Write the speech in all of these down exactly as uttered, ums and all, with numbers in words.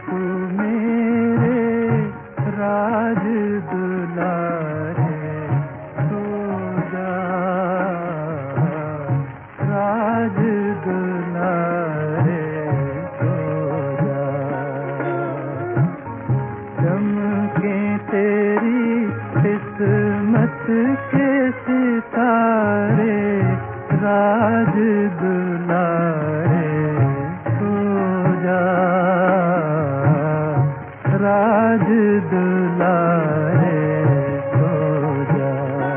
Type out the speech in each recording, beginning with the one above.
तू मेरे राज दुलारे, सो जा राज दुलारे, सो जा। चमके तेरी किस्मत के सितारे, राज दुलारे, सो जा राज दुलारे, सो जा।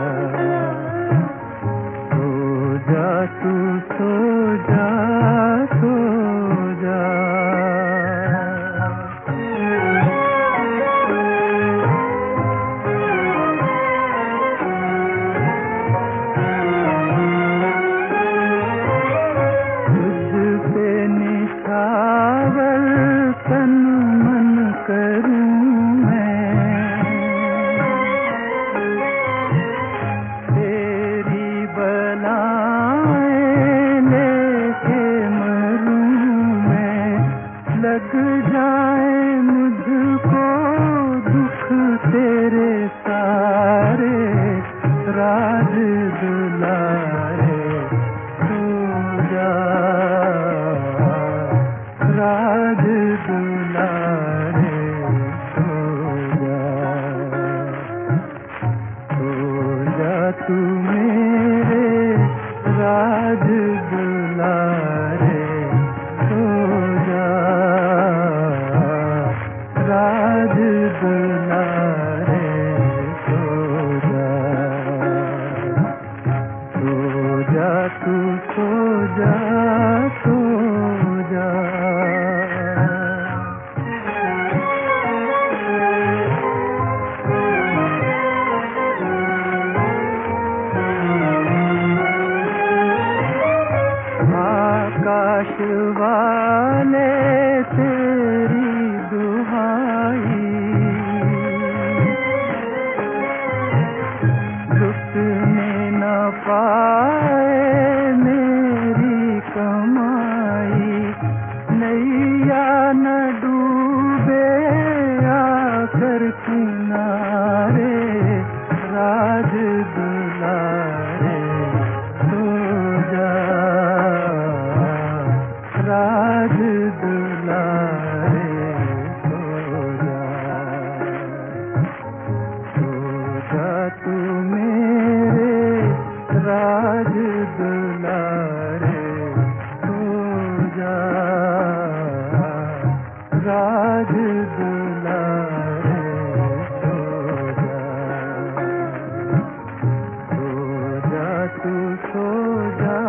सो जा तू, सो जा, सो जा। निछावर तन मन करूं मैं, तेरी बलाएं लेके मरूं मैं। लग जाए मुझको दुख तेरे सारे, राज दुलारे, सो जा राज दुलारे, सो जा। सो जा तू मेरे राज दुलारे, सो जा राज दुलारे, सो जा। सो जा तू, सो जा, सो जा। आकाश वाले तेरी दुहाई, लुटने न पाए मेरी कमाई। नैया न डूबे आकर किनारे, राज दुलारे, सो जा राज दुलारे, सो जा। सो जा तू मेरे राज दुलारे, सो जा राज दुलारे, सो जा। सो जा तू, सो जा।